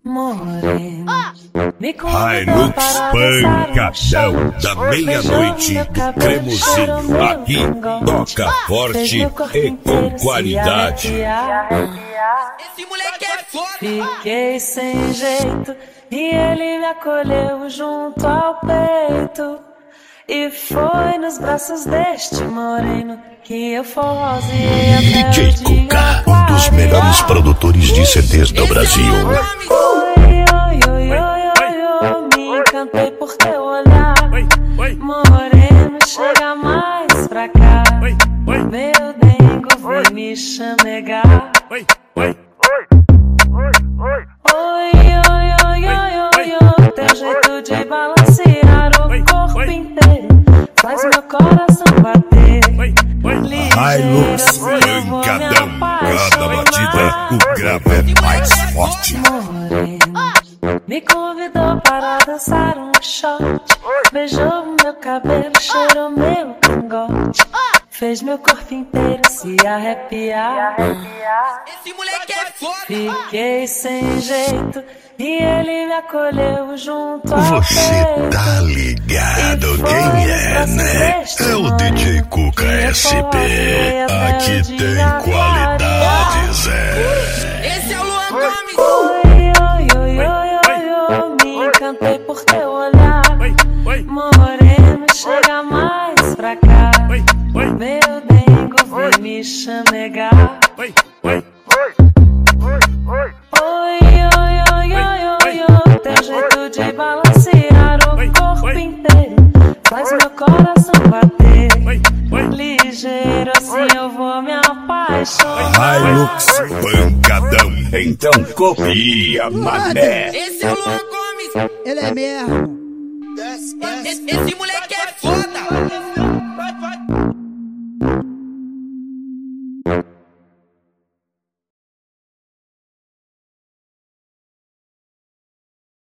Hilux pancadão da meia-noite do Cremosinho. Aqui toca forte e com qualidade. Esse moleque é foda. Fiquei sem jeito e ele me acolheu junto ao peito. E foi nos braços deste moreno que eu forroseei até o DJ Cuca, um dos melhores produtores de CDs do Brasil. Me encantei por teu olhar. Moreno, chega mais pra cá. Meu dengo vem me chamegar. Oi, teu jeito de balancear o corpo inteiro faz meu coração bater. Hilux pancadão, cada batida o grave é mais forte. Moreno me convidou para dançar um shot. Beijou meu cabelo, cheirou meu cangote. Fez meu corpo inteiro se arrepiar. Esse moleque é foda. Fiquei sem jeito e ele me acolheu junto ao Você peito. tá ligado quem é, né? É o DJ Cuca SP. Aqui tem qualidades, Esse é o Luan Gomes. Me encantei por teu olhar. Moreno, chega mais pra cá. Meu dengo vem me chamegar. Teu jeito de balancear o corpo inteiro faz meu coração bater. Ligeiro assim eu vou me apaixonar. Hilux pancadão, então copia, mané. Esse é o Luan Gomes. Ele é mesmo. Esse moleque é